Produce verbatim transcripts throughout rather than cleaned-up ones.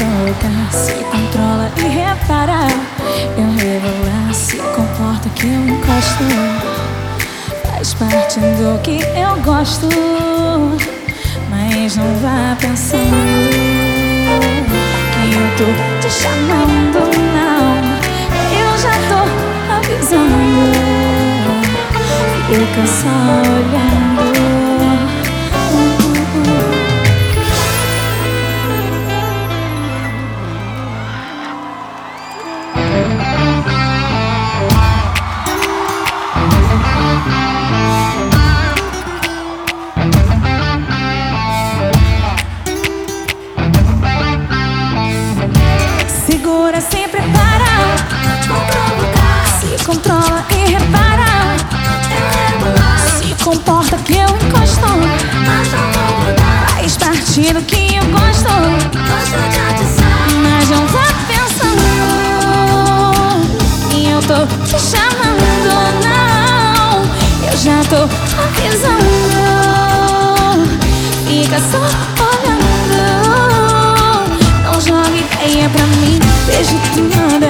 provocar, se controla e repara. Eu rebolar, se comporta que eu encosto. Faz parte do que eu gosto, mas não vá pensando que eu tô te chamando, não. Eu já tô avisando, fica só olhando. Segura, se prepara, se controla e repara. Se comporta que eu encosto, faz parte do que eu gosto, mas não vá pensando que eu tô te chamando, não. Eu já tô avisando, fica só olhando. Não jogue ideia pra mim, beijo tu manda.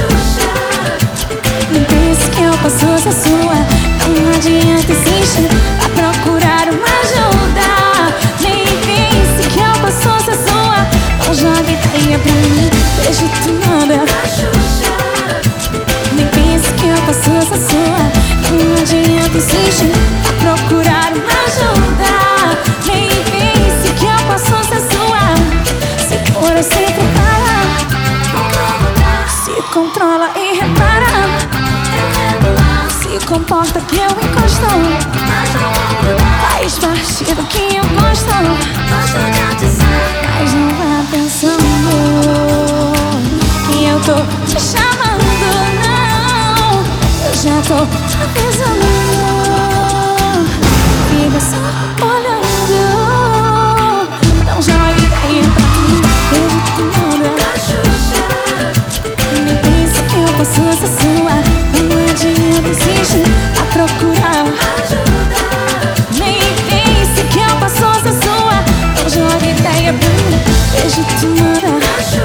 Nem pense que eu posso ser sua, não adianta insistir a procurar uma ajuda. Nem pense que eu posso ser sua, não jogue ideia pra mim, beijo tu manda. Nem pense que eu posso ser sua, não adianta insistir a procurar uma ajuda. Nem pense que eu posso ser sua, segura, se prepara, se controla e repara. Se comporta que eu encosto, faz parte do que eu gosto, mas não vá pensando que eu tô te chamando, não. Eu já tô avisando, fica só olhando. Não jogue ideia pra mim, beijo tu manda. Nem pense que eu posso ser sua, não adianta insistir a procurar ajuda. Nem pense que eu posso ser sua, não jogue ideia pra mim, beijo tu manda.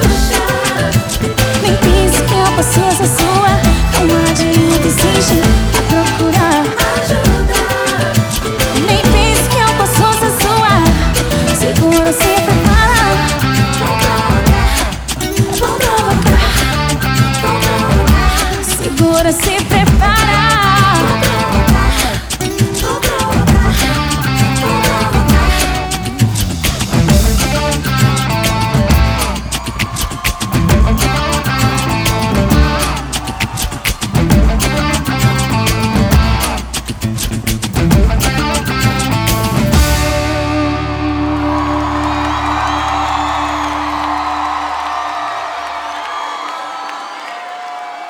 Nem pense que eu posso ser sua, não adianta insistir a procurar ajuda. Nem pense que eu posso ser sua, segura, se prepara. Vou provocar, segura, se prepara.